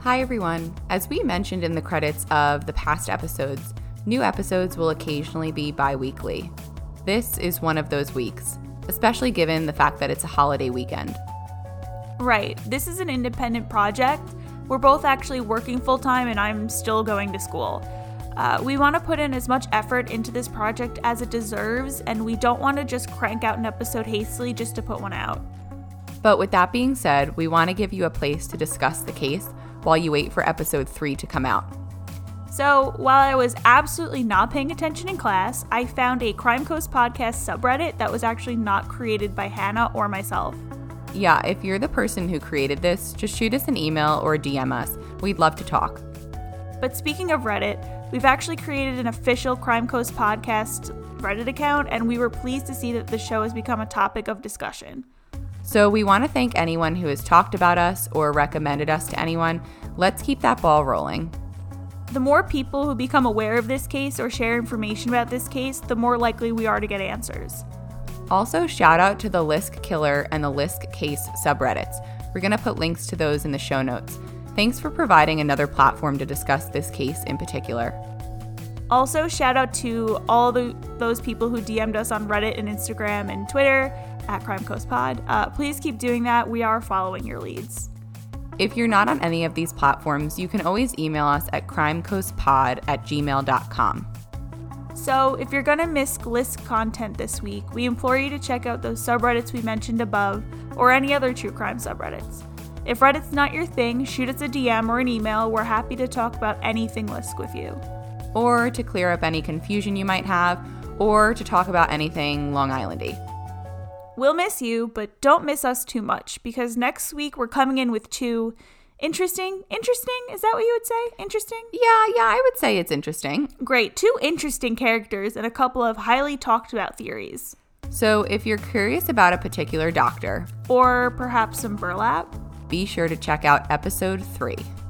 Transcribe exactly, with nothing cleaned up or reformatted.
Hi everyone. As we mentioned in the credits of the past episodes, new episodes will occasionally be bi-weekly. This is one of those weeks, especially given the fact that it's a holiday weekend. Right. This is an independent project. We're both actually working full-time and I'm still going to school. Uh, we want to put in as much effort into this project as it deserves, and we don't want to just crank out an episode hastily just to put one out. But with that being said, we want to give you a place to discuss the case while you wait for episode three to come out. So, while I was absolutely not paying attention in class, I found a Crime Coast podcast subreddit that was actually not created by Hannah or myself. Yeah, if you're the person who created this, just shoot us an email or D M us. We'd love to talk. But speaking of Reddit, we've actually created an official Crime Coast podcast Reddit account, and we were pleased to see that the show has become a topic of discussion. So we want to thank anyone who has talked about us or recommended us to anyone. Let's keep that ball rolling. The more people who become aware of this case or share information about this case, the more likely we are to get answers. Also, shout out to the Lisk Killer and the Lisk Case subreddits. We're going to put links to those in the show notes. Thanks for providing another platform to discuss this case in particular. Also, shout out to all the those people who D M'd us on Reddit and Instagram and Twitter at Crime Coast Pod. Uh, please keep doing that. We are following your leads. If you're not on any of these platforms, you can always email us at crimecoastpod at gmail dot com. So, if you're gonna miss Lisk content this week, we implore you to check out those subreddits we mentioned above or any other true crime subreddits. If Reddit's not your thing, shoot us a D M or an email. We're happy to talk about anything Lisk with you. Or to clear up any confusion you might have, or to talk about anything Long Island-y. We'll miss you, but don't miss us too much, because next week we're coming in with two interesting, interesting, is that what you would say? Interesting? Yeah, yeah, I would say it's interesting. Great, two interesting characters and a couple of highly talked about theories. So if you're curious about a particular doctor, or perhaps some burlap, be sure to check out episode three.